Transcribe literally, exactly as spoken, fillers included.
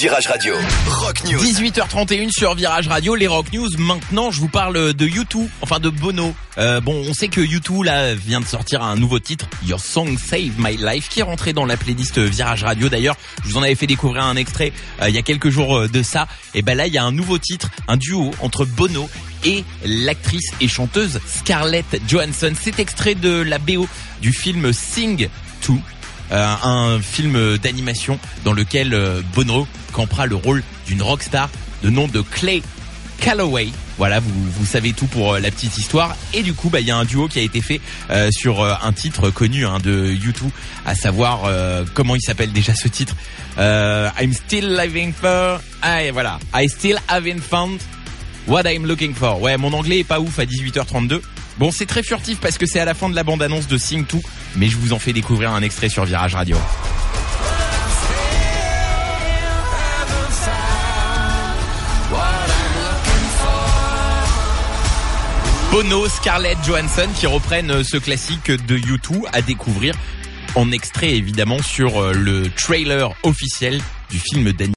Virage Radio, Rock News. dix-huit heures trente et une sur Virage Radio, les Rock News. Maintenant, je vous parle de U deux, enfin de Bono. Euh, bon, on sait que U deux là vient de sortir un nouveau titre, Your Song Save My Life, qui est rentré dans la playlist Virage Radio. D'ailleurs, je vous en avais fait découvrir un extrait euh, il y a quelques jours de ça. Et ben là, il y a un nouveau titre, un duo entre Bono et l'actrice et chanteuse Scarlett Johansson. C'est extrait de la B O du film Sing deux. Euh, un film d'animation dans lequel euh, Bono campera le rôle d'une rockstar de nom de Clay Calloway. Voilà, vous vous savez tout pour euh, la petite histoire. Et du coup, bah il y a un duo qui a été fait euh, sur euh, un titre connu hein, de U deux, à savoir euh, comment il s'appelle déjà ce titre. Euh, I'm still living for. Ah et voilà, I still haven't found what I'm looking for. Ouais, mon anglais est pas ouf à dix-huit heures trente-deux. Bon, c'est très furtif parce que c'est à la fin de la bande-annonce de Sing deux, mais je vous en fais découvrir un extrait sur Virage Radio. Bono, Scarlett Johansson qui reprennent ce classique de U deux à découvrir en extrait évidemment sur le trailer officiel du film d'animation.